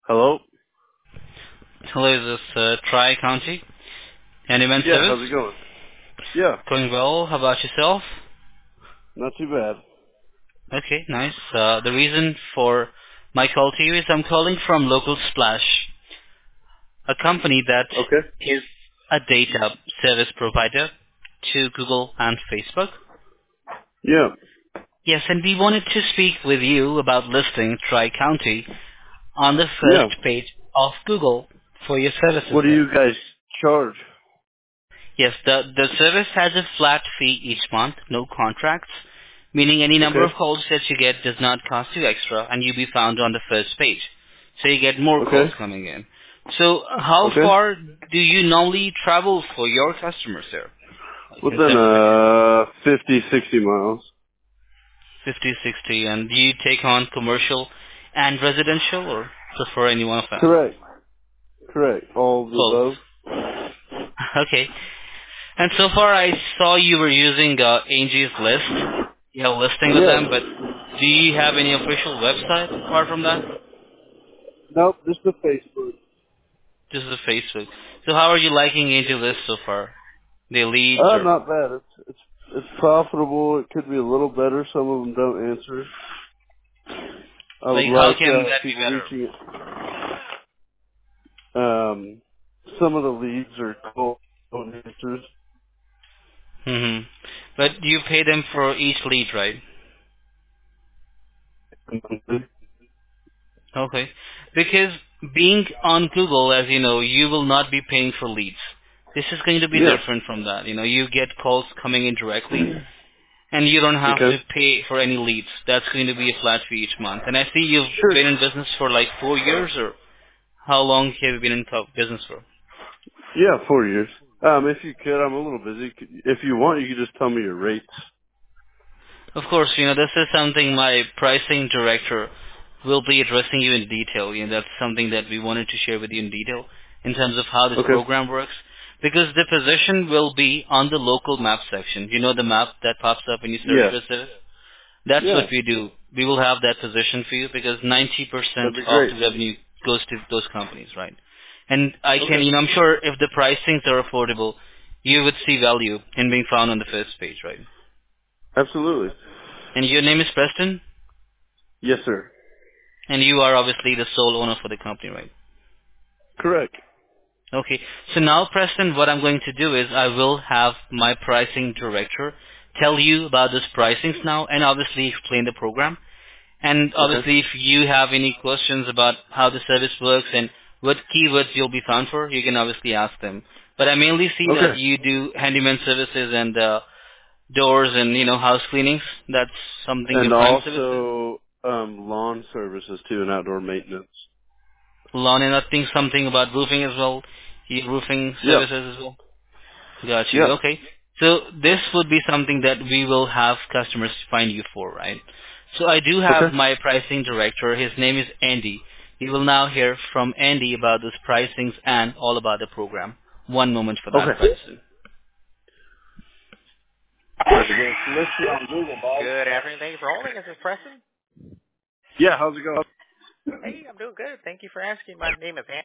Hello? Hello, is this Tri-County Handyman Yeah, Service? how's it going? Yeah, Going well. How about yourself? not too bad. Okay, nice. The reason for my call to you is I'm calling from Local Splash, a company that Okay. is a data service provider to Google and Facebook. Yeah. Yes, and we wanted to speak with you about listing Tri-County on the Yeah. first page of Google for your services What do there. you guys charge? Yes, the service has a flat fee each month, no contracts, meaning any number Okay. of calls that you get does not cost you extra, and you'll be found on the first page. So you get more calls Okay. coming in. So how Okay. far do you normally travel for your customers there? Like in Within terms of 50, 60 miles. 50, 60, and do you take on commercial and residential, or prefer any one of them? Correct. Correct. All of the Both. above? Okay. And so far, I saw you were using Angie's List. You have a listing with Yes. them, but do you have any official website apart from that? Nope, just the Facebook. Just the Facebook. So how are you liking Angie's List so far? The leads or Not bad. It's profitable. It could be a little better. Some of them don't answer. I would like how like can that be people better? reaching. Some of the leads are cold answers. hmm But you pay them for each lead, right? Okay. Because being on Google, as you know, you will not be paying for leads. This is going to be Yeah. different from that. You know, you get calls coming in directly, and you don't have Okay. to pay for any leads. That's going to be a flat fee each month. And I see you've Sure. been in business for like 4 years, or how long have you been in business for? Yeah, 4 years. If you could, I'm a little busy. If you want, you could just tell me your rates. Of course, you know, this is something my pricing director will be addressing you in detail. You know, that's something that we wanted to share with you in detail in terms of how this Okay. program works. Because the position will be on the local map section. You know the map that pops up when you search Yeah. for a service? That's what Yeah. we do. We will have that position for you because 90% That'd be of great. the revenue goes to those companies, right? And I can, Okay. you know, I'm sure if the pricings are affordable, you would see value in being found on the first page, right? Absolutely. And your name is Preston, Yes, sir. and you are obviously the sole owner for the company, right? Correct. Okay. So now, Preston, what I'm going to do is I will have my pricing director tell you about those pricings now and obviously explain the program. And Okay. obviously, if you have any questions about how the service works and what keywords you'll be found for, you can obviously ask them. But I mainly see that Okay. you do handyman services and doors and, you know, house cleanings. That's something your And prime service is. also, lawn services too and outdoor maintenance. Lawn and I think something about roofing as well. Your roofing Yeah. services as well. Got you. Yeah. Okay. So this would be something that we will have customers find you for, right? So I do have Okay. my pricing director. His name is Andy. You will now hear from Andy about those pricings and all about the program. One moment for that, Okay. Preston. Listed on Google, Bob. Good afternoon. Thank you for holding. This is Preston. Yeah, how's it going? Hey, I'm doing good. Thank you for asking. My name is Andy.